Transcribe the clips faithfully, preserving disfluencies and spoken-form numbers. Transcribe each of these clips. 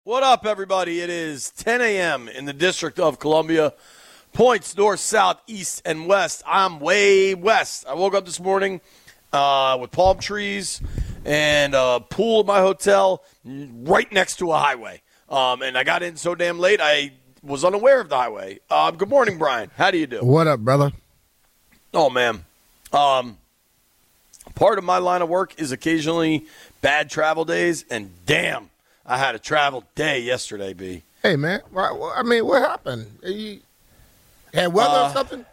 What up, everybody? It is ten a.m. in the District of Columbia. Points north, south, east, and west. I'm way west. I woke up this morning uh, with palm trees and a pool at my hotel right next to a highway. Um, and I got in so damn late, I was unaware of the highway. Um, good morning, Brian. How do you do? What up, brother? Oh, man. Um, part of my line of work is occasionally bad travel days, and damn, I had a travel day yesterday, B. Hey, man. I mean, what happened? You had weather uh, or something?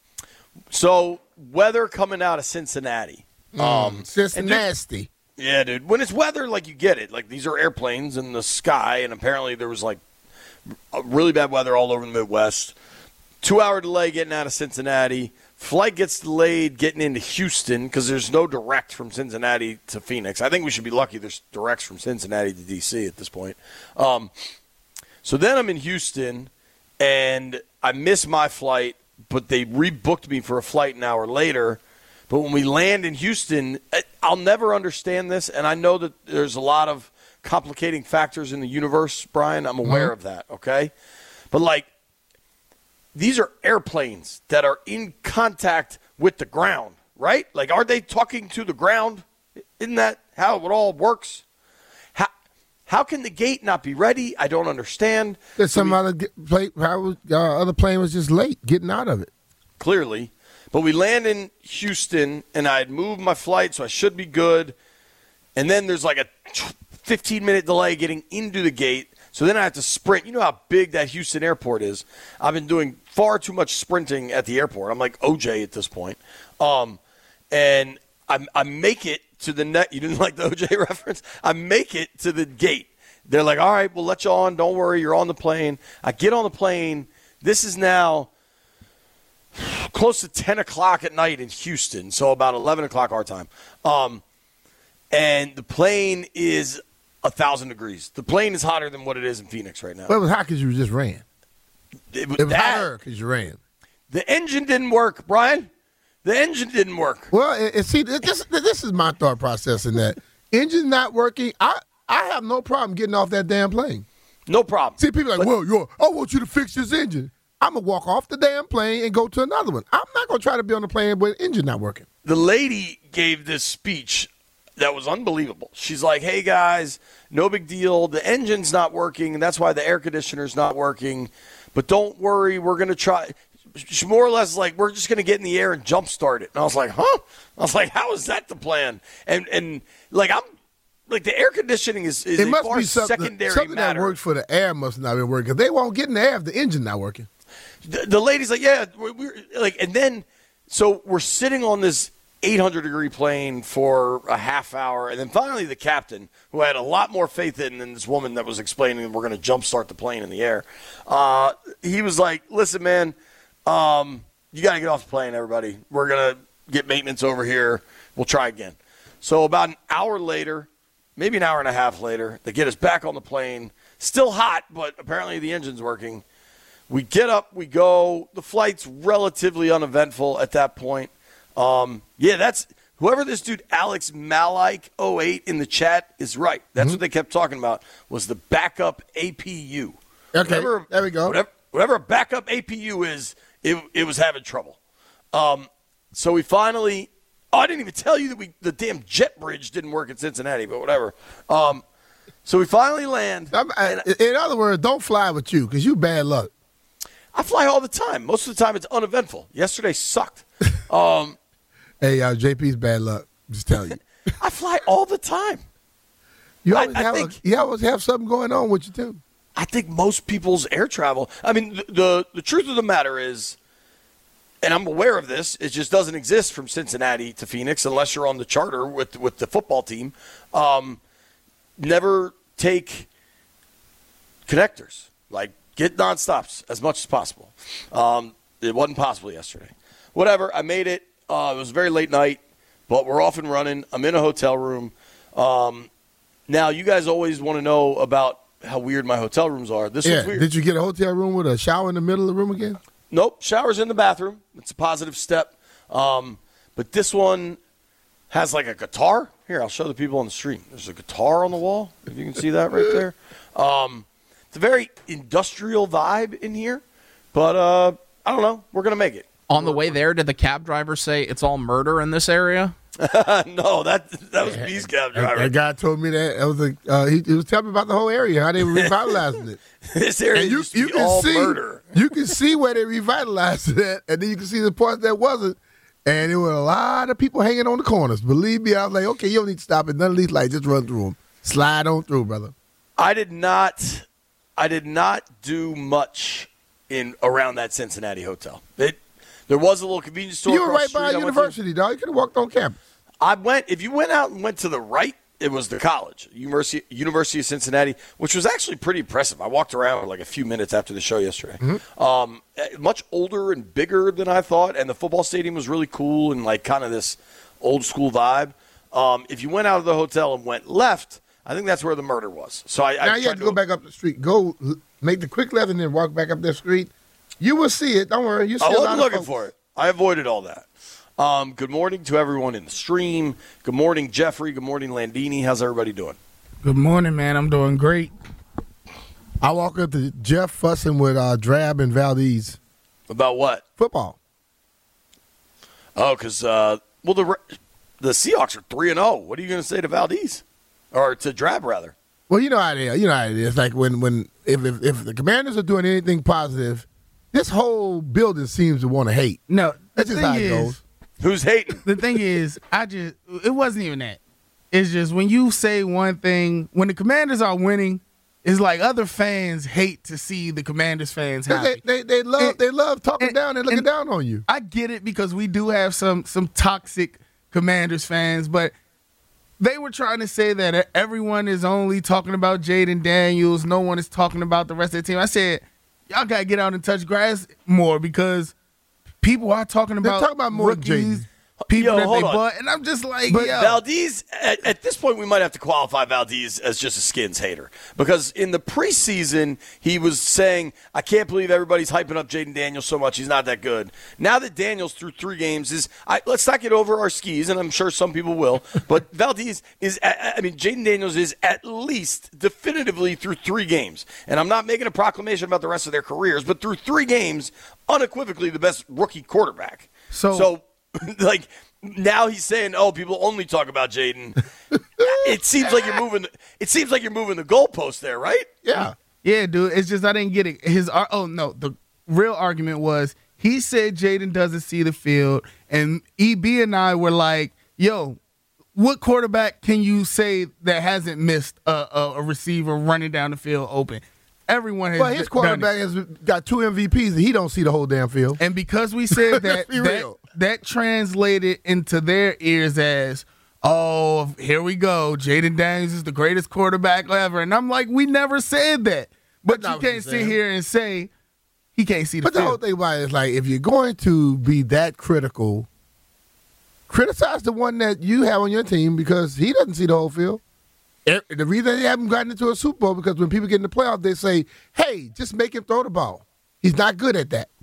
So, weather coming out of Cincinnati. Mm, um, Cincinnati. Dude, yeah, dude. When it's weather, like, you get it. Like, these are airplanes in the sky, and apparently there was, like, a really bad weather all over the Midwest. Two-hour delay getting out of Cincinnati. Flight gets delayed getting into Houston because there's no direct from Cincinnati to Phoenix. I think we should be lucky there's directs from Cincinnati to D C at this point. Um, so then I'm in Houston, and I miss my flight, but they rebooked me for a flight an hour later. But when we land in Houston, I'll never understand this, and I know that there's a lot of complicating factors in the universe, Brian. I'm aware mm-hmm. of that, okay? But, like, these are airplanes that are in contact with the ground, right? Like, are they talking to the ground? Isn't that how it all works? How how can the gate not be ready? I don't understand. There's some other plane, uh, other plane was just late getting out of it. Clearly. But we land in Houston, and I had moved my flight, so I should be good. And then there's like a fifteen-minute delay getting into the gate. So then I have to sprint. You know how big that Houston airport is. I've been doing far too much sprinting at the airport. I'm like O J at this point. Um, and I, I make it to the net. You didn't like the O J reference? I make it to the gate. They're like, all right, we'll let you on. Don't worry, you're on the plane. I get on the plane. This is now close to ten o'clock at night in Houston, so about eleven o'clock our time. Um, and the plane is a thousand degrees. The plane is hotter than what it is in Phoenix right now. Well, it was hot because you just ran. It was, it was that, hotter because you ran. The engine didn't work, Brian. The engine didn't work. Well, it, it, see, this this is my thought process in that engine not working. I I have no problem getting off that damn plane. No problem. See, people are like, but, well, yo, I want you to fix this engine. I'm gonna walk off the damn plane and go to another one. I'm not gonna try to be on the plane with the engine not working. The lady gave this speech that was unbelievable. She's like, hey, guys, no big deal. The engine's not working, and that's why the air conditioner's not working. But don't worry, we're going to try. She more or less like, we're just going to get in the air and jumpstart it. And I was like, huh? I was like, how is that the plan? And, and like, I'm like, the air conditioning is, is it a must far be something, secondary something matter. that works for the air must not be working. They won't get in the air if the engine's not working. The, the lady's like, yeah, we're, we're like, and then, so we're sitting on this eight hundred degree plane for a half hour, and then finally the captain, who I had a lot more faith in than this woman that was explaining we're going to jumpstart the plane in the air, uh, he was like, listen, man, um, you got to get off the plane, everybody. We're going to get maintenance over here. We'll try again. So about an hour later, maybe an hour and a half later, they get us back on the plane. Still hot, but apparently the engine's working. We get up, we go. The flight's relatively uneventful at that point. Um, yeah, that's whoever this dude Alex Malik oh eight in the chat is right. That's mm-hmm. what they kept talking about was the backup A P U. Okay, whatever, there we go. Whatever, whatever a backup A P U is, it, it was having trouble. Um, so we finally – oh, I didn't even tell you that we the damn jet bridge didn't work in Cincinnati, but whatever. Um, so we finally land. I, in other words, don't fly with you because you bad luck. I fly all the time. Most of the time it's uneventful. Yesterday sucked. Um Hey, uh, J P's bad luck. Just tell you. I fly all the time. You always, I, I have think, a, you always have something going on with you, too. I think most people's air travel, I mean, the, the, the truth of the matter is, and I'm aware of this, it just doesn't exist from Cincinnati to Phoenix unless you're on the charter with, with the football team. Um, never take connectors. Like, get nonstops as much as possible. Um, it wasn't possible yesterday. Whatever, I made it. Uh, it was a very late night, but we're off and running. I'm in a hotel room. Um, now, you guys always want to know about how weird my hotel rooms are. This yeah. one's weird. Did you get a hotel room with a shower in the middle of the room again? Nope. Shower's in the bathroom. It's a positive step. Um, but this one has like a guitar. Here, I'll show the people on the stream. There's a guitar on the wall, if you can see that right there. Um, it's a very industrial vibe in here, but uh, I don't know. We're going to make it. On the way there, did the cab driver say it's all murder in this area? No, that that was B's cab driver. That guy told me that. It was a, uh, he, he was telling me about the whole area, how they were revitalizing it. This area And you, used to you be can all see, murder. You can see where they revitalized it, and then you can see the parts that wasn't. And there were a lot of people hanging on the corners. Believe me, I was like, okay, you don't need to stop at none of these lights. Just run through them. Slide on through, brother. I did not, I did not do much in around that Cincinnati hotel. It, there was a little convenience store. You were across right the by street I went to. university, dog. You could have walked on campus. I went. If you went out and went to the right, it was the college, University University of Cincinnati, which was actually pretty impressive. I walked around for like a few minutes after the show yesterday. Mm-hmm. Um, much older and bigger than I thought, and the football stadium was really cool and like kind of this old school vibe. Um, if you went out of the hotel and went left, I think that's where the murder was. So I, now I you have to go back up the street. Go make the quick left and then walk back up that street. You will see it. Don't worry. You see I a lot wasn't of looking folks. for it. I avoided all that. Um, good morning to everyone in the stream. Good morning, Jeffrey. Good morning, Landini. How's everybody doing? Good morning, man. I'm doing great. I walk up to Jeff fussing with uh, Drab and Valdez. About what? Football. Oh, because uh, well, the the Seahawks are three and zero. What are you going to say to Valdez, or to Drab rather? Well, you know how it is. You know how it is. Like when when if if, if the Commanders are doing anything positive, this whole building seems to want to hate. No, the That's just thing how it is, goes. Who's hating? the thing is, I just it wasn't even that. It's just when you say one thing, when the Commanders are winning, it's like other fans hate to see the Commanders fans 'Cause happy. They, they they love And- they love talking and- down and looking and- down on you. I get it because we do have some some toxic Commanders fans, but they were trying to say that everyone is only talking about Jaden Daniels. No one is talking about the rest of the team. I said, y'all got to get out and touch grass more because people are talking They're about, talking about more rookies, Jaden. people Yo, that hold they on. bought. And I'm just like, But yo. Valdez, at, at this point, we might have to qualify Valdez as just a Skins hater. Because in the preseason, he was saying, I can't believe everybody's hyping up Jaden Daniels so much. He's not that good. Now that Daniels through three games is, I, let's not get over our skis, and I'm sure some people will. But Valdez is, I mean, Jaden Daniels is at least definitively through three games. And I'm not making a proclamation about the rest of their careers, but through three games, unequivocally the best rookie quarterback. So- so like, now he's saying, "Oh, people only talk about Jaden." It seems like you're moving. It seems like you're moving the goalpost there, right? Yeah. Yeah, dude. It's just I didn't get it. His ar- oh no, the real argument was he said Jaden doesn't see the field, and E B and I were like, "Yo, what quarterback can you say that hasn't missed a, a, a receiver running down the field open?" Everyone has. Well, his done it. quarterback has got two M V Ps and he don't see the whole damn field. And because we said that, Let's be that, real. that translated into their ears as, oh, here we go. Jaden Daniels is the greatest quarterback ever. And I'm like, we never said that. But That's not you what you can't sit said. here and say he can't see the But the whole field. thing about it is like, if you're going to be that critical, criticize the one that you have on your team because he doesn't see the whole field. It- the reason they haven't gotten into a Super Bowl because when people get in the playoffs, they say, "Hey, just make him throw the ball." He's not good at that.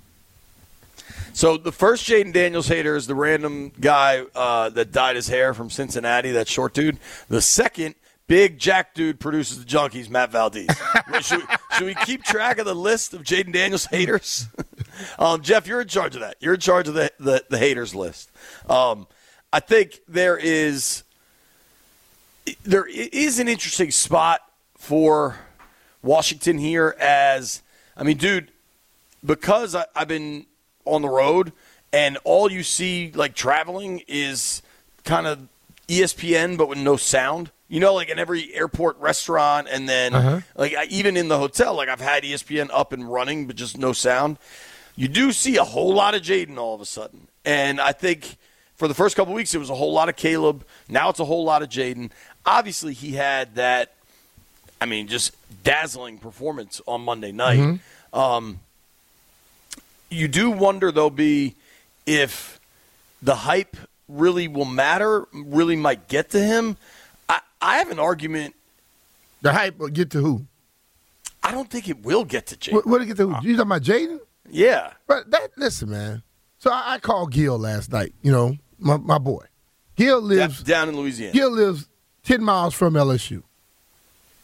So the first Jaden Daniels hater is the random guy uh, that dyed his hair from Cincinnati, that short dude. The second big jack dude produces the junkies, Matt Valdez. should, we, should we keep track of the list of Jaden Daniels haters? um, Jeff, you're in charge of that. You're in charge of the the, the haters list. Um, I think there is. There is an interesting spot for Washington here as, I mean, dude, because I, I've been on the road and all you see, like, traveling is kind of E S P N but with no sound. You know, like in every airport restaurant and then, Uh-huh. like, I, even in the hotel, like, I've had E S P N up and running but just no sound. You do see a whole lot of Jaden all of a sudden. And I think for the first couple of weeks, it was a whole lot of Caleb. Now it's a whole lot of Jaden. Obviously, he had that, I mean, just dazzling performance on Monday night. Mm-hmm. Um, you do wonder, though, B, if the hype really will matter, really might get to him. I, I have an argument. The hype will get to who? I don't think it will get to Jaden. What, what did it get to who? You talking about Jaden? Yeah. But that listen, man. So I, I called Gil last night. You know, my my boy. Gil lives Down in Louisiana. Gil lives ten miles from L S U.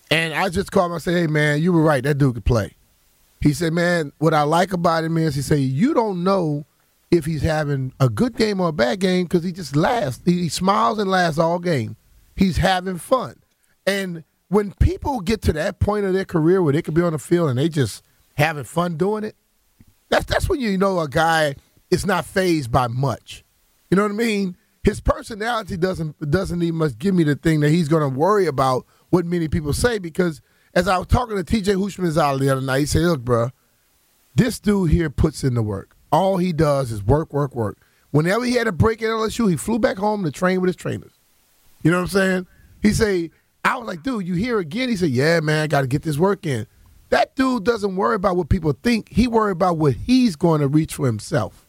And I just called him and said, hey, man, you were right. That dude could play. He said, man, what I like about him is he said, you don't know if he's having a good game or a bad game because he just laughs. He, he smiles and laughs all game. He's having fun. And when people get to that point of their career where they could be on the field and they just having fun doing it, that's, that's when you know a guy is not fazed by much. You know what I mean? His personality doesn't doesn't even much give me the thing that he's going to worry about what many people say, because as I was talking to T J Houshmandzadeh the other night, he said, look, bro, this dude here puts in the work. All he does is work, work, work. Whenever he had a break at L S U, he flew back home to train with his trainers. You know what I'm saying? He said, I was like, dude, you here again? He said, yeah, man, I got to get this work in. That dude doesn't worry about what people think. He worry about what he's going to reach for himself.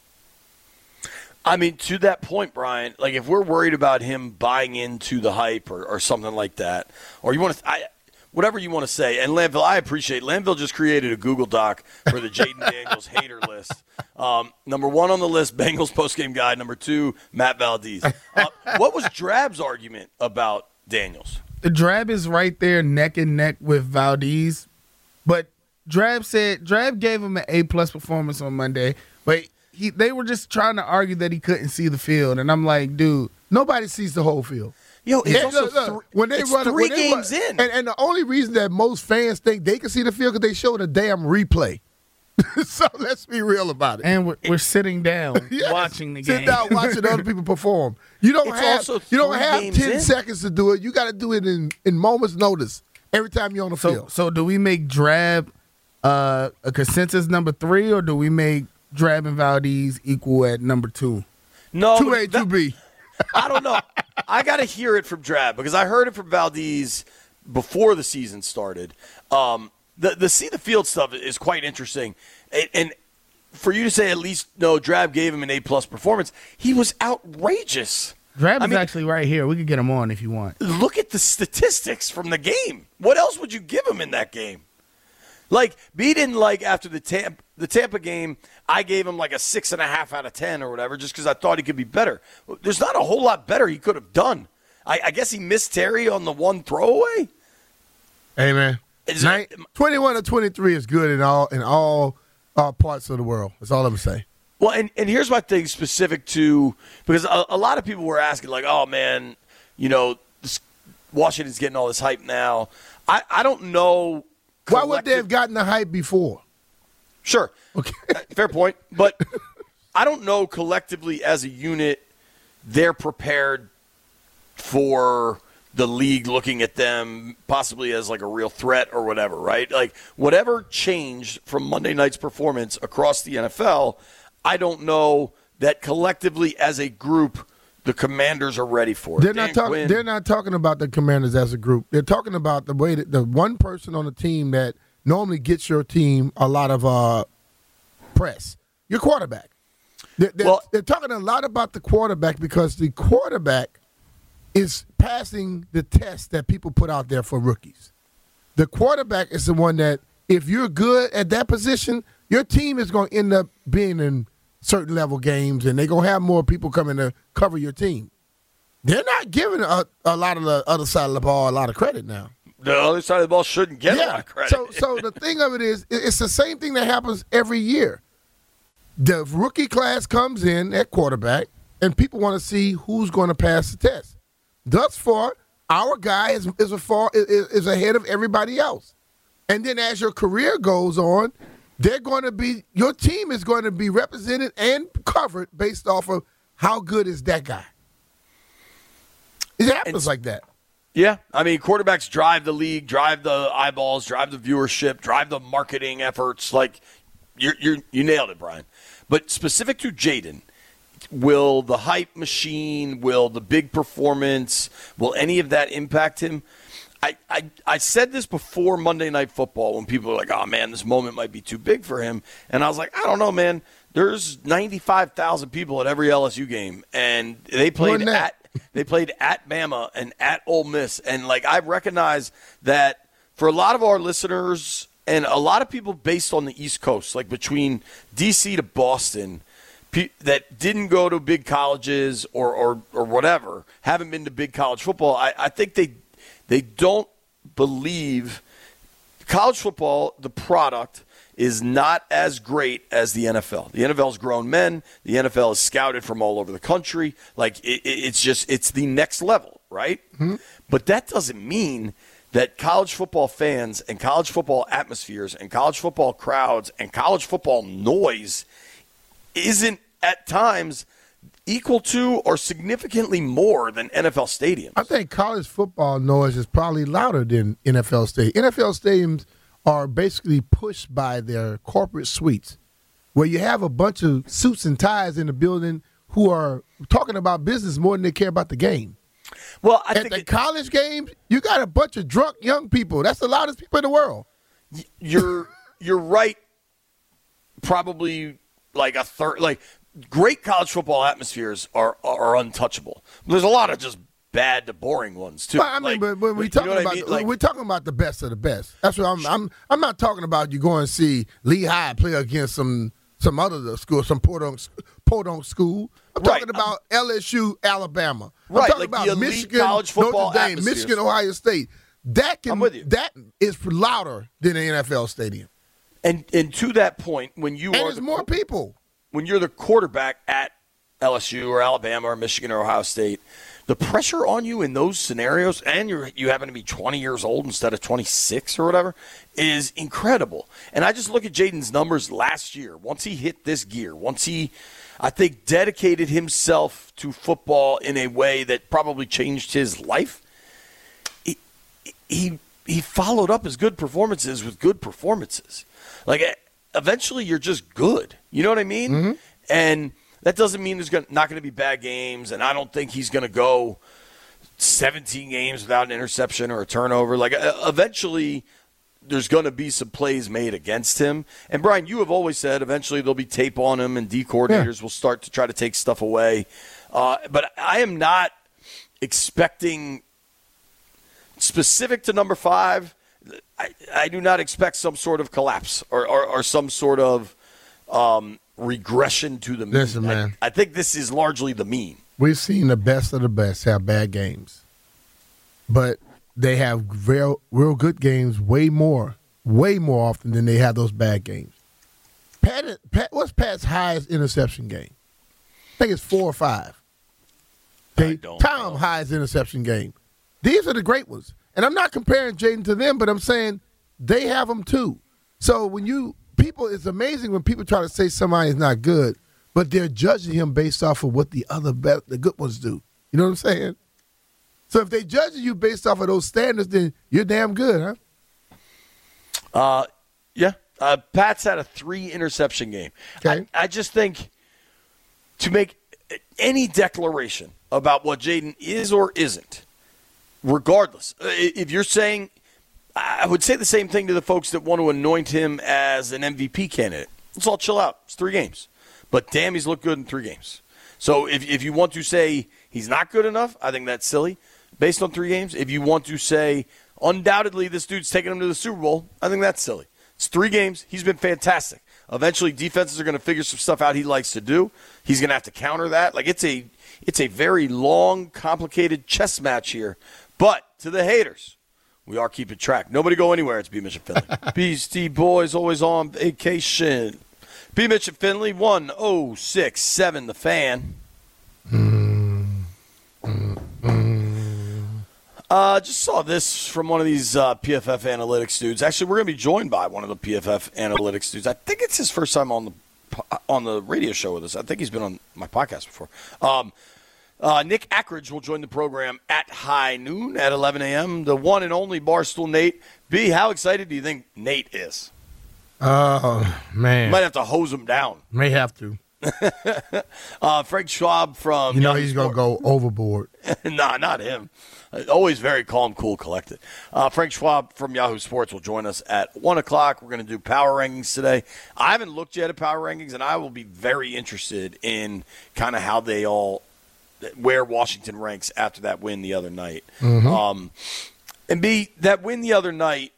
I mean, to that point, Brian, like if we're worried about him buying into the hype or, or something like that, or you want to, I, whatever you want to say, and Landville, I appreciate, Landville just created a Google Doc for the Jaden Daniels hater list. Um, number one on the list, Bengals postgame guy. Number two, Matt Valdez. Uh, what was Drab's argument about Daniels? The Drab is right there neck and neck with Valdez, but Drab said Drab gave him an A-plus performance on Monday, but He, they were just trying to argue that he couldn't see the field, and I'm like, dude, nobody sees the whole field. Yo, it's yeah, also look, look, th- when they it's run three when they games run, in, and, and the only reason that most fans think they can see the field because they show the damn replay. So let's be real about it. And we're, we're sitting down yes, watching the sit game, sit down watching other people perform. You don't It's have also you don't three have games ten in. seconds to do it. You got to do it in in moments notice every time you're on the So, field. so do we make Drab uh, a consensus number three, or do we make Drab and Valdez equal at number two? no, Two but A, that- two B. I don't know. I got to hear it from Drab because I heard it from Valdez before the season started. Um, the the see the field stuff is quite interesting, and, and for you to say at least no, Drab gave him an A plus performance. He was outrageous. Drab I is mean- actually right here. We could get him on if you want. Look at the statistics from the game. What else would you give him in that game? Like, B didn't like after the Tampa, the Tampa game, I gave him like a six and a half out of ten or whatever just because I thought he could be better. There's not a whole lot better he could have done. I, I guess he missed Terry on the one throwaway. Hey man, Is Nine, it- twenty-one to twenty-three is good in all in all uh, parts of the world. That's all I'm gonna say. Well, and, and here's my thing specific to because a, a lot of people were asking like, oh man, you know, this, Washington's getting all this hype now. I, I don't know. Why would they collective- have gotten the hype before? Sure. Okay. Uh, Fair point. But I don't know collectively as a unit they're prepared for the league looking at them possibly as like a real threat or whatever, right? Like whatever changed from Monday night's performance across the N F L, I don't know that collectively as a group the Commanders are ready for it. They're Dan not talking. Quinn- They're not talking about the Commanders as a group. They're talking about the way that the one person on the team that normally gets your team a lot of uh, press, your quarterback. They're, they're, Well- they're talking a lot about the quarterback because the quarterback is passing the test that people put out there for rookies. The quarterback is the one that, if you're good at that position, your team is going to end up being in certain level games, and they're going to have more people coming to cover your team. They're not giving a, a lot of the other side of the ball a lot of credit now. the other side of the ball shouldn't get a lot of credit. So, so the thing of it is, it- it's the same thing that happens every year. The rookie class comes in at quarterback, and people want to see who's going to pass the test. Thus far, our guy is is, a far, is, is ahead of everybody else. And then as your career goes on, they're going to be your team is going to be represented and covered based off of how good is that guy. It happens It's- like that. Yeah, I mean, quarterbacks drive the league, drive the eyeballs, drive the viewership, drive the marketing efforts. Like, you you you nailed it, Brian. But specific to Jaden, will the hype machine, will the big performance, will any of that impact him? I, I, I said this before Monday Night Football when people were like, oh, man, this moment might be too big for him. And I was like, I don't know, man. There's ninety-five thousand people at every L S U game, and they played More than that. at they played at Bama and at Ole Miss. And, like, I recognize that for a lot of our listeners and a lot of people based on the East Coast, like between D C to Boston, pe- that didn't go to big colleges or, or, or whatever, haven't been to big college football, I, I think they they don't believe college football, the product, is not as great as the N F L. The N F L is grown men. The N F L is scouted from all over the country. Like, it, it's just, it's the next level, right? Mm-hmm. But that doesn't mean that college football fans and college football atmospheres and college football crowds and college football noise isn't at times equal to or significantly more than N F L stadiums. I think college football noise is probably louder than N F L stadiums. N F L stadiums are basically pushed by their corporate suites, where you have a bunch of suits and ties in the building who are talking about business more than they care about the game. Well, I At think the it, college games, you got a bunch of drunk young people. That's the loudest people in the world. You're you're right. Probably like a third. Like great college football atmospheres are are untouchable. There's a lot of just bad to boring ones too. Well, I mean, like, but when we you talking know about I mean? the, like, we're talking about the best of the best. That's what I'm. I'm. I'm not talking about you going to see Lehigh play against some some other school, some podunk podunk school. I'm Right. talking about L S U, Alabama. I'm Right, talking like the about elite Michigan, college football Notre Dame, atmospheres. Michigan, Ohio State. That can I'm with you. that is louder than an N F L stadium, and and to that point, when you and are there's the, more people. when you're the quarterback at L S U or Alabama or Michigan or Ohio State, the pressure on you in those scenarios, and you you happen to be twenty years old instead of twenty-six or whatever, is incredible. And I just look at Jaden's numbers last year. Once he hit this gear, once he, I think, dedicated himself to football in a way that probably changed his life, he he, he followed up his good performances with good performances. Like, eventually you're just good. You know what I mean? Mm-hmm. And that doesn't mean there's gonna, not going to be bad games, and I don't think he's going to go seventeen games without an interception or a turnover. Like, uh, eventually there's going to be some plays made against him. And, Brian, you have always said eventually there'll be tape on him and D coordinators yeah. will start to try to take stuff away. Uh, but I am not expecting specific to number five. I, I do not expect some sort of collapse or, or, or some sort of um, regression to the mean. Listen, man. I, I think this is largely the mean. We've seen the best of the best have bad games, but they have real, real good games way more, way more often than they have those bad games. Pat, Pat, what's Pat's highest interception game? I think it's four or five. Okay? Tom know. highest interception game. These are the great ones. And I'm not comparing Jaden to them, but I'm saying they have them too. So when you people, it's amazing when people try to say somebody is not good, but they're judging him based off of what the other be- the good ones do. You know what I'm saying? So if they judging you based off of those standards, then you're damn good, huh? Uh, yeah. Uh, Pat's had a three interception game. Okay. I, I just think to make any declaration about what Jaden is or isn't, regardless, if you're saying, I would say the same thing to the folks that want to anoint him as an M V P candidate. Let's all chill out. It's three games. But damn, he's looked good in three games. So if if you want to say he's not good enough, I think that's silly based on three games. If you want to say undoubtedly this dude's taking him to the Super Bowl, I think that's silly. It's three games. He's been fantastic. Eventually, defenses are going to figure some stuff out he likes to do. He's going to have to counter that. Like it's a it's a very long, complicated chess match here. But to the haters, we are keeping track. Nobody go anywhere. It's B. Mitch and Finley. Beastie Boys always on vacation. B. Mitch and Finley, one oh six point seven The Fan. Mm, mm, mm. Uh, just saw this from one of these uh, P F F Analytics dudes. Actually, we're going to be joined by one of the P F F Analytics dudes. I think it's his first time on the on the radio show with us. I think he's been on my podcast before. Um, uh, Nick Ackridge will join the program at high noon at eleven a.m. The one and only Barstool Nate. B, how excited do you think Nate is? Oh, man. You might have to hose him down. May have to. uh, Frank Schwab from You know Yahoo he's going to Sports. go overboard. Nah, not him. Uh, Always very calm, cool, collected. Uh, Frank Schwab from Yahoo Sports will join us at one o'clock. We're going to do power rankings today. I haven't looked yet at power rankings, and I will be very interested in kind of how they all – where Washington ranks after that win the other night. Mm-hmm. Um, and B, that win the other night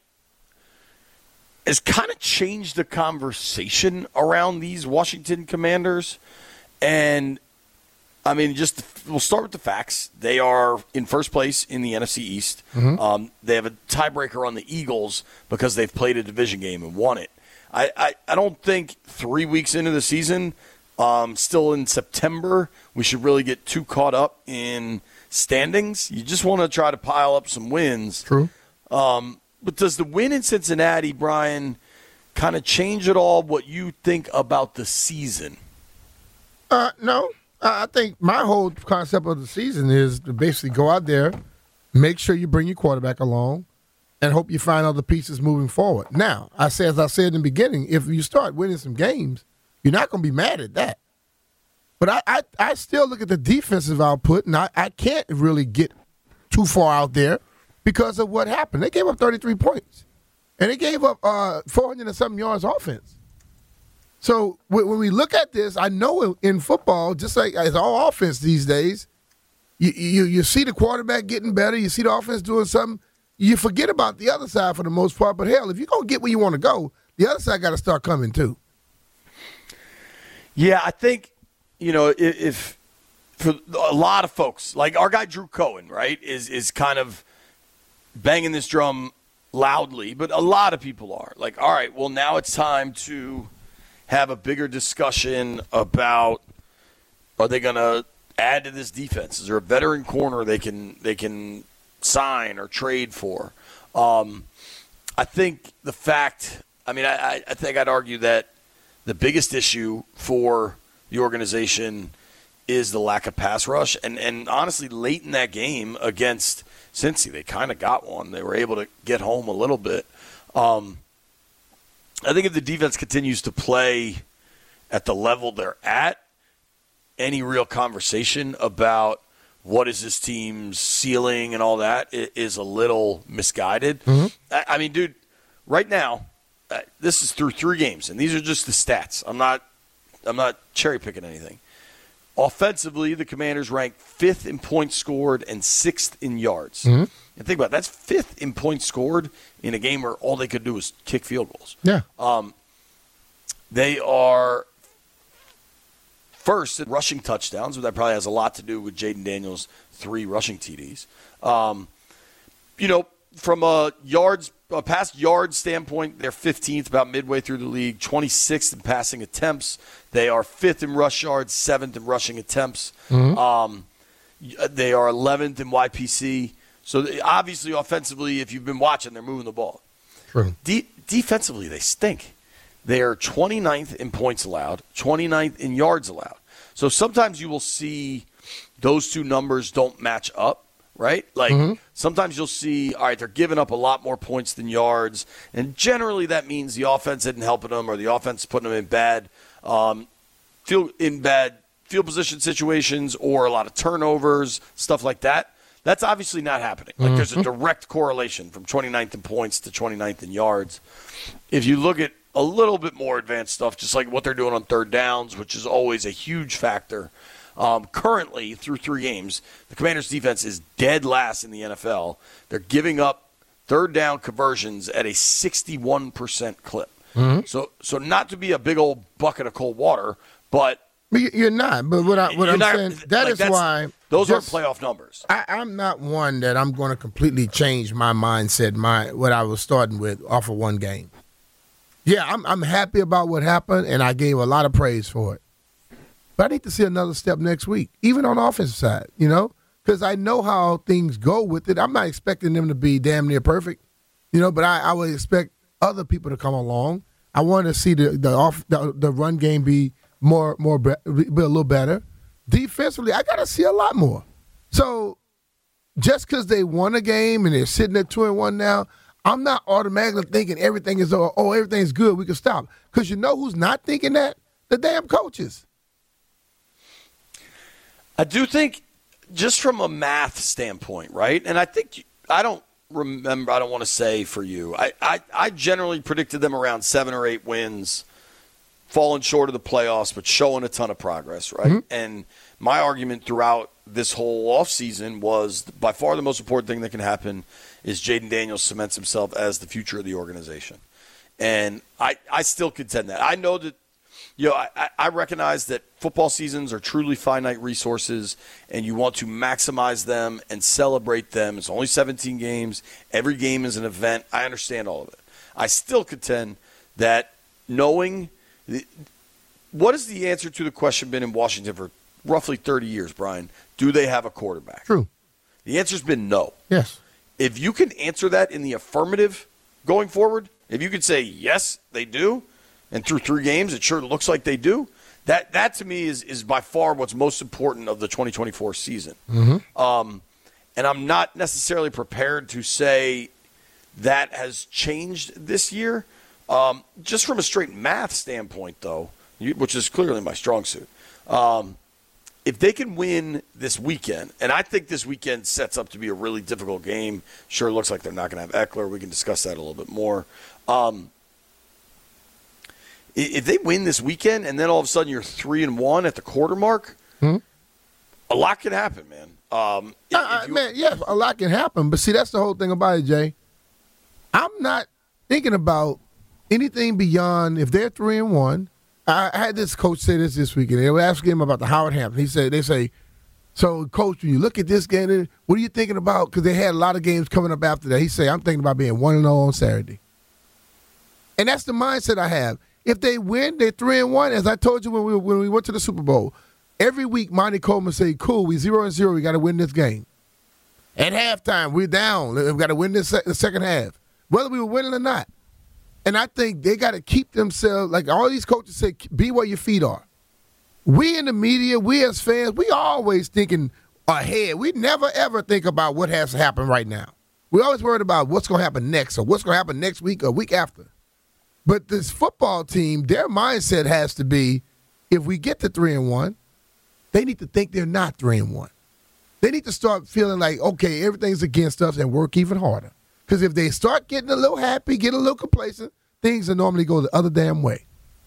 has kind of changed the conversation around these Washington Commanders. And I mean, just we'll start with the facts. They are in first place in the N F C East. Mm-hmm. Um, they have a tiebreaker on the Eagles because they've played a division game and won it. I, I, I don't think three weeks into the season, um, still in September, we should really get too caught up in standings. You just want to try to pile up some wins. True. Um, but does the win in Cincinnati, Brian, kind of change at all what you think about the season? Uh, no. I think my whole concept of the season is to basically go out there, make sure you bring your quarterback along, and hope you find other pieces moving forward. Now, I say, as I said in the beginning, if you start winning some games, you're not going to be mad at that. But I, I, I still look at the defensive output, and I, I can't really get too far out there because of what happened. They gave up thirty-three points, and they gave up uh, four hundred and something yards offense. So when we look at this, I know in football, just like as all offense these days, you, you you see the quarterback getting better, you see the offense doing something, you forget about the other side for the most part. But hell, if you're gonna get where you want to go, the other side got to start coming too. Yeah, I think you know if, if for a lot of folks, like our guy Drew Cohen, right, is is kind of banging this drum loudly, but a lot of people are like, all right, well now it's time to have a bigger discussion about are they going to add to this defense? Is there a veteran corner they can they can sign or trade for? Um, I think the fact, I mean, I, I think I'd argue that the biggest issue for the organization is the lack of pass rush. And, and honestly, late in that game against Cincy, they kind of got one. They were able to get home a little bit. Um I think if the defense continues to play at the level they're at, any real conversation about what is this team's ceiling and all that is a little misguided. Mm-hmm. I, I mean, dude, right now, uh, this is through three games, and these are just the stats. I'm not, I'm not cherry picking anything. Offensively, the Commanders rank fifth in points scored and sixth in yards. Mm-hmm. And think about it, that's fifth in points scored in a game where all they could do was kick field goals. Yeah. Um, they are first in rushing touchdowns, but that probably has a lot to do with Jaden Daniels' three rushing T Ds. Um, you know, from a yards, a past yards standpoint, they're fifteenth, about midway through the league, twenty-sixth in passing attempts. They are fifth in rush yards, seventh in rushing attempts. Mm-hmm. Um, they are eleventh in Y P C. So obviously, offensively, if you've been watching, they're moving the ball. True. De- defensively, they stink. They are twenty-ninth in points allowed, twenty-ninth in yards allowed. So sometimes you will see those two numbers don't match up, right? Like Mm-hmm. sometimes you'll see, all right, they're giving up a lot more points than yards, and generally that means the offense isn't helping them or the offense is putting them in bad, um, field in bad field position situations or a lot of turnovers, stuff like that. That's obviously not happening. Like, there's a direct correlation from twenty-ninth in points to twenty-ninth in yards. If you look at a little bit more advanced stuff, just like what they're doing on third downs, which is always a huge factor, um, currently through three games, the Commanders' defense is dead last in the N F L. They're giving up third down conversions at a sixty-one percent clip. Mm-hmm. So, so not to be a big old bucket of cold water, but But you- you're not. But what, I, what you're I'm not- saying, that like, is that's- why those just- aren't playoff numbers. I, I'm not one that I'm going to completely change my mindset, my what I was starting with off of one game. Yeah, I'm I'm happy about what happened, and I gave a lot of praise for it. But I need to see another step next week, even on the offensive side, you know, because I know how things go with it. I'm not expecting them to be damn near perfect, you know, but I, I would expect other people to come along. I want to see the the off the, the run game be more more be, be a little better. Defensively, I got to see a lot more. So just because they won a game and they're sitting at two and one now, I'm not automatically thinking everything is oh, oh everything's good, we can stop. Because you know who's not thinking that? The damn coaches. I do think, just from a math standpoint, right? And I think I don't remember. I don't want to say for you. I I, I generally predicted them around seven or eight wins, falling short of the playoffs, but showing a ton of progress, right? Mm-hmm. And my argument throughout this whole offseason was by far the most important thing that can happen is Jaden Daniels cements himself as the future of the organization. And I, I still contend that. I know that you know, I, I recognize that football seasons are truly finite resources, and you want to maximize them and celebrate them. It's only seventeen games. Every game is an event. I understand all of it. I still contend that knowing the, what is the answer to the question been in Washington for roughly thirty years, Brian? Do they have a quarterback? True. The answer's been no. Yes. If you can answer that in the affirmative going forward, if you could say, yes, they do, and through three games it sure looks like they do, that, that to me is, is by far what's most important of the twenty twenty-four season. Mm-hmm. Um, and I'm not necessarily prepared to say that has changed this year. Um, just from a straight math standpoint, though, you, which is clearly my strong suit, um, if they can win this weekend, and I think this weekend sets up to be a really difficult game. Sure looks like they're not going to have Eckler. We can discuss that a little bit more. Um, if they win this weekend and then all of a sudden you're three and one at the quarter mark, hmm? a lot can happen, man. Um, if, Uh, if you, man, yes, a lot can happen. But see, that's the whole thing about it, Jay. I'm not thinking about anything beyond if they're three and one. I had this coach say this this weekend. They were asking him about the Howard Hampton. He said, they say, so, Coach, when you look at this game, what are you thinking about? Because they had a lot of games coming up after that. He said, I'm thinking about being one and oh on Saturday. And that's the mindset I have. If they win, they're three and one. As I told you when we when we went to the Super Bowl, every week Monty Coleman say, cool, we zero and zero. We got to win this game. At halftime, we're down. We've got to win this the second half, whether we were winning or not. And I think they got to keep themselves, like all these coaches say, be where your feet are. We in the media, we as fans, we always thinking ahead. We never, ever think about what has to happen right now. We always worried about what's going to happen next or what's going to happen next week or week after. But this football team, their mindset has to be, if we get to three and one, they need to think they're not three and one. They need to start feeling like, okay, everything's against us and work even harder. Because if they start getting a little happy, get a little complacent, things will normally go the other damn way.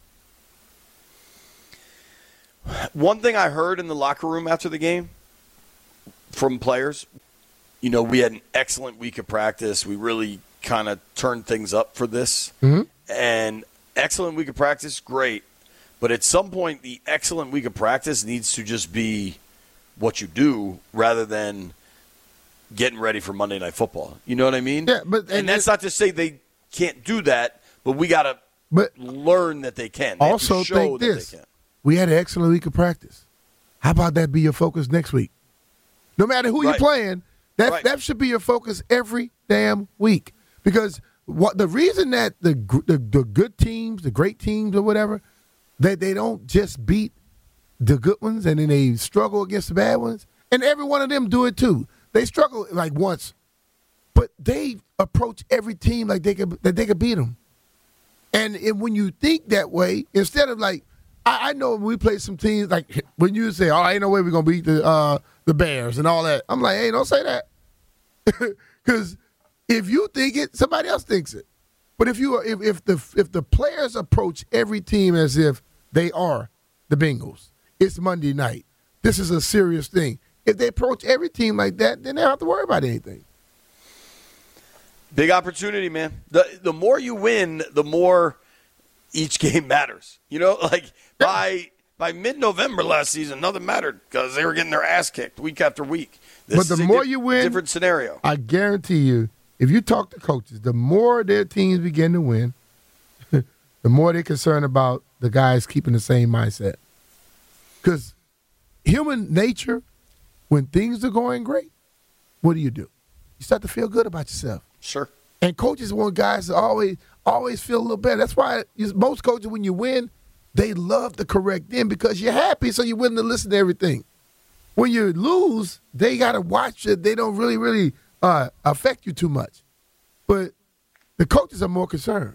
One thing I heard in the locker room after the game from players, you know, we had an excellent week of practice. We really kind of turned things up for this. Mm-hmm. And excellent week of practice, great. But at some point, the excellent week of practice needs to just be what you do rather than getting ready for Monday Night Football. You know what I mean? Yeah, but and, and that's not to say they can't do that, but we got to But learn that they can. They have to also show think that this. they can. We had an excellent week of practice. How about that be your focus next week? No matter who Right. you're playing, that Right. that should be your focus every damn week. Because what the reason that the, gr- the the good teams, the great teams or whatever, that they don't just beat the good ones and then they struggle against the bad ones, and every one of them do it too. They struggle like once, but they approach every team like they could that they could beat them. And, and when you think that way, instead of like, I, I know when we play some teams, like when you say, oh, ain't no way we're going to beat the uh, the Bears and all that. I'm like, hey, don't say that. Because if you think it, somebody else thinks it. But if you if, if the if the players approach every team as if they are the Bengals, it's Monday night. This is a serious thing. If they approach every team like that, then they don't have to worry about anything. Big opportunity, man. The the more you win, the more each game matters. You know, like by by mid-November last season, nothing mattered because they were getting their ass kicked week after week. This But the is a more di- you win, different scenario. I guarantee you, if you talk to coaches, the more their teams begin to win, the more they're concerned about the guys keeping the same mindset. Because human nature, when things are going great, what do you do? You start to feel good about yourself. Sure. And coaches want guys to always always feel a little better. That's why you, most coaches, when you win, they love to correct them because you're happy, so you're willing to listen to everything. When you lose, they got to watch it. They don't really, really uh, affect you too much. But the coaches are more concerned.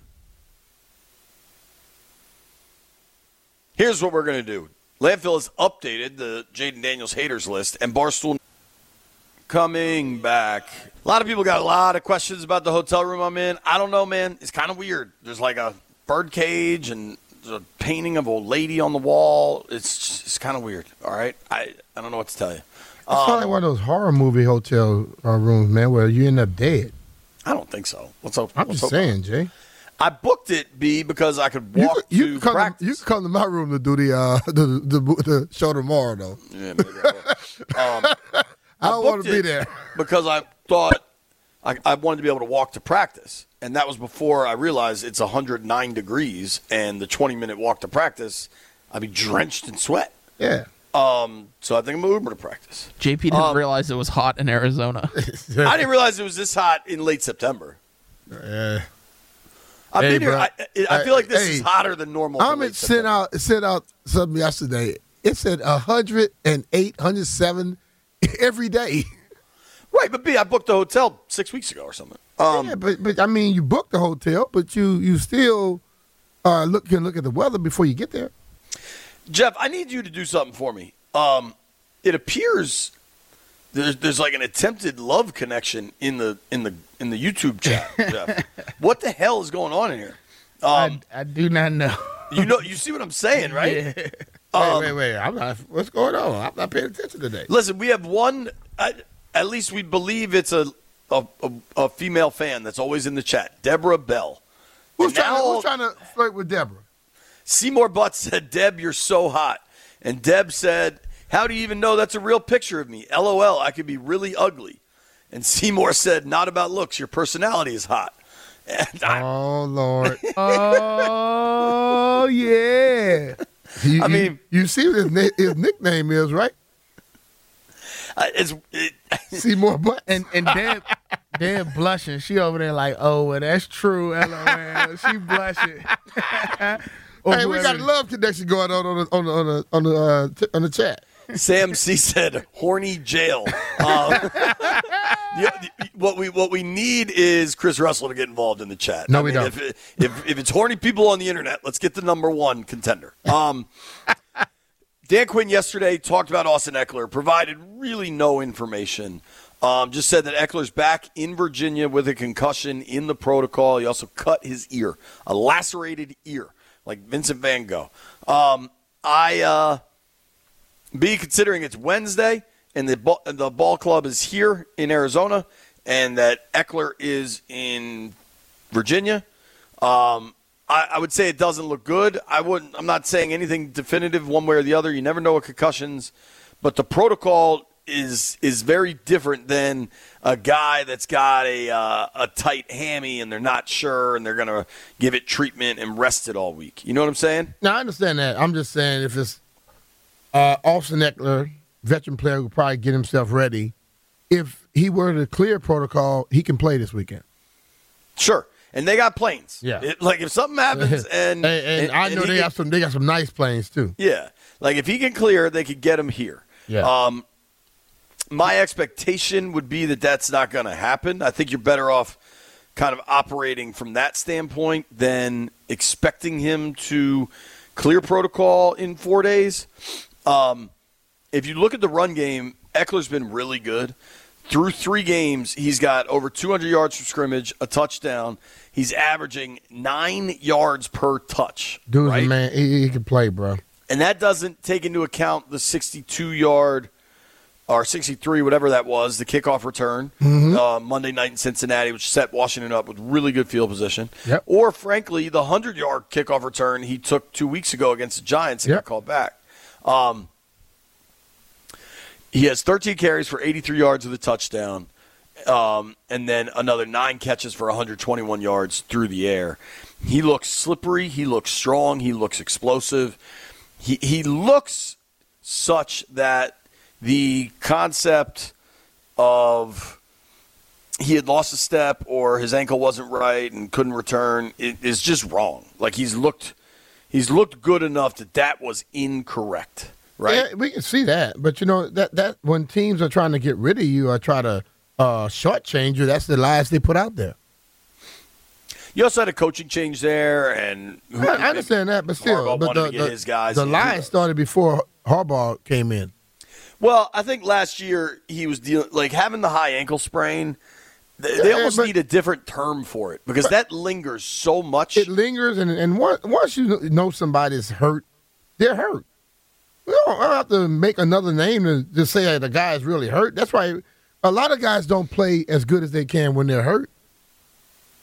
Here's what we're going to do. Landfill has updated the Jaden Daniels haters list, and Barstool coming back. A lot of people got a lot of questions about the hotel room I'm in. I don't know, man. It's kind of weird. There's like a bird cage and there's a painting of a lady on the wall. It's just, it's kind of weird, all right? I, I don't know what to tell you. It's kind of like one of those horror movie hotel uh, rooms, man, where you end up dead. I don't think so. Let's hope. I'm let's just hope saying, Jay. I booked it, B, because I could You walk could, you to could come practice. to, you could come to my room to do the uh the the, the show tomorrow though. Yeah, maybe I will. Um, I don't want booked to be it there. because I thought I, I wanted to be able to walk to practice, and that was before I realized it's one hundred nine degrees, and the twenty minute walk to practice, I'd be drenched in sweat. Yeah. Um, so I think I'm gonna Uber to practice. J P didn't Um, realize it was hot in Arizona. I didn't realize it was this hot in late September. Yeah. I've Hey, been here. bro. I, I feel like this Hey, is hotter than normal. for I'm late sent September. out sent out something yesterday. It said one hundred eight, one hundred seven every day. Right, but B, I booked the hotel six weeks ago or something. Um, yeah, but but I mean, you booked the hotel, but you you still uh, look can look at the weather before you get there. Jeff, I need you to do something for me. Um, it appears there's there's like an attempted love connection in the in the in the YouTube chat. Jeff, what the hell is going on in here? Um, I, I do not know. you know, you see what I'm saying, right? Yeah. Um, wait, wait, wait! I'm not. What's going on? I'm not paying attention today. Listen, we have one. I, at least we believe it's a a, a a female fan that's always in the chat, Deborah Bell. Who's And trying, now- who's trying to flirt with Deborah? Seymour Butts said, Deb, you're so hot. And Deb said, how do you even know that's a real picture of me? LOL, I could be really ugly. And Seymour said, not about looks, your personality is hot. And I, Oh Lord! Oh yeah. You, I you- mean- you, see what his, na- his nickname is, right? I- it's, it, Seymour Butts. And and Deb, Deb blushing. She over there like, oh, well, that's true. LOL. She blushing. Or Hey, we got a whoever- love connection going on on the on the on the on the, uh, t- on the chat. Sam C said, horny jail. Um, the- the- what we what we need is Chris Russell to get involved in the chat. No, I we mean, don't. If, if, if it's horny people on the internet, let's get the number one contender. Um, Dan Quinn yesterday talked about Austin Eckler, provided really no information. Um, just said that Eckler's back in Virginia with a concussion in the protocol. He also cut his ear, a lacerated ear, like Vincent Van Gogh. Um, I uh, be considering it's Wednesday and the ball, the ball club is here in Arizona, and that Eckler is in Virginia. Um, I, I would say it doesn't look good. I wouldn't. I'm not saying anything definitive one way or the other. You never know with concussions, but the protocol is is very different than a guy that's got a uh, a tight hammy and they're not sure and they're gonna give it treatment and rest it all week. You know what I'm saying? Now I understand that. I'm just saying if it's uh, Austin Eckler, veteran player who probably get himself ready. If he were to clear protocol, he can play this weekend. Sure. And they got planes. Yeah. It, like if something happens and and, and, I know he they can- got some. They got some nice planes too. Yeah. Like if he can clear, they could get him here. Yeah. Um, my expectation would be that that's not going to happen. I think you're better off kind of operating from that standpoint than expecting him to clear protocol in four days. Um, if you look at the run game, Eckler's been really good. Through three games, he's got over two hundred yards from scrimmage, a touchdown. He's averaging nine yards per touch. Dude's right? a man. He, he can play, bro. And that doesn't take into account the sixty-two-yard or sixty-three, whatever that was, the kickoff return uh, Monday night in Cincinnati, which set Washington up with really good field position. Yep. Or, frankly, the hundred-yard kickoff return he took two weeks ago against the Giants and Yep. got called back. Um, he has thirteen carries for eighty-three yards with a touchdown, um, and then another nine catches for one hundred twenty-one yards through the air. He looks slippery. He looks strong. He looks explosive. He he looks such that the concept of he had lost a step or his ankle wasn't right and couldn't return it is just wrong. Like he's looked he's looked good enough that that was incorrect, right? Yeah, we can see that. But you know that that when teams are trying to get rid of you or try to uh, shortchange you, that's the lies they put out there. You also had a coaching change there, and I, I understand that, but still, Harbaugh but wanted the, to get the, his guys. the and- lie started before Harbaugh came in. Well, I think last year he was dealing like having the high ankle sprain. They, they Yeah, almost but- need a different term for it because that lingers so much. It lingers, and and once, once you know somebody's hurt, they're hurt. We don't, I don't have to make another name to just say that the guy is really hurt. That's why a lot of guys don't play as good as they can when they're hurt.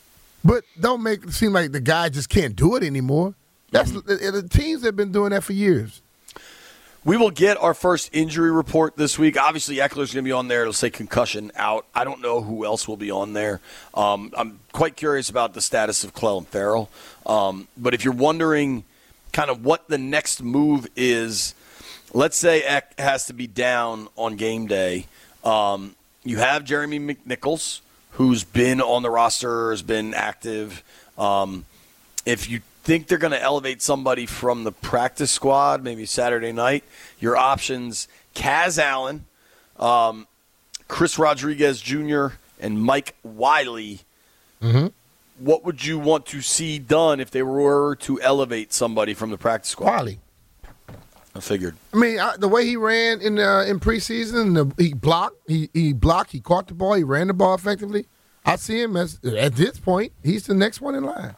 But don't make it seem like the guy just can't do it anymore. That's mm-hmm. the, the teams have been doing that for years. We will get our first injury report this week. Obviously, Eckler's going to be on there. It'll say concussion out. I don't know who else will be on there. Um, I'm quite curious about the status of Clelin Ferrell. Um, but if you're wondering kind of what the next move is, let's say Eck has to be down on game day. Um, you have Jeremy McNichols, who's been on the roster, has been active. Um, if you think they're going to elevate somebody from the practice squad, maybe Saturday night, your options, Kaz Allen, um, Chris Rodriguez Junior, and Mike Wiley. Mm-hmm. What would you want to see done if they were to elevate somebody from the practice squad? Wiley. I figured. I mean, I, the way he ran in uh, in preseason, the, he blocked, he, he blocked, he caught the ball, he ran the ball effectively. I see him as, at this point, he's the next one in line.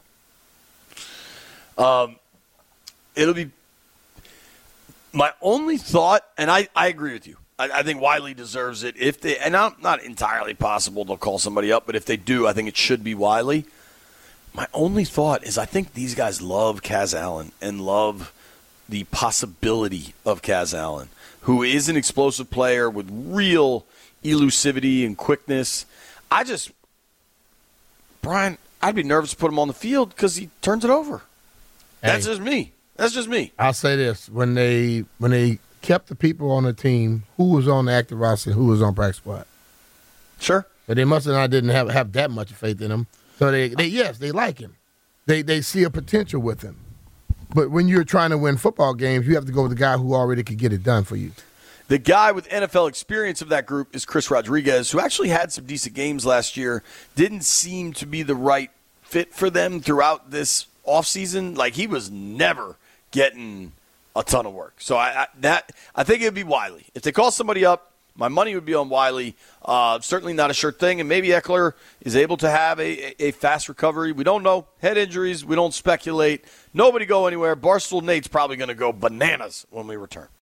Um, it'll be my only thought, and I, I agree with you. I, I think Wiley deserves it. If they, and not, not entirely possible they'll call somebody up, but if they do, I think it should be Wiley. My only thought is I think these guys love Kaz Allen and love the possibility of Kaz Allen, who is an explosive player with real elusivity and quickness. I just, Brian, I'd be nervous to put him on the field because he turns it over. That's Hey. just me. That's just me. I'll say this: when they when they kept the people on the team, who was on the active roster, who was on practice squad, Sure. but they must have not didn't have have that much faith in him. So they, they yes, they like him. They they see a potential with him. But when you're trying to win football games, you have to go with the guy who already could get it done for you. The guy with N F L experience of that group is Chris Rodriguez, who actually had some decent games last year. Didn't seem to be the right fit for them throughout this offseason. Like, he was never getting a ton of work. So I, I that I think it would be Wiley. If they call somebody up, my money would be on Wiley. Uh, certainly not a sure thing. And maybe Eckler is able to have a, a fast recovery. We don't know. Head injuries, we don't speculate. Nobody go anywhere. Barstool Nate's probably going to go bananas when we return.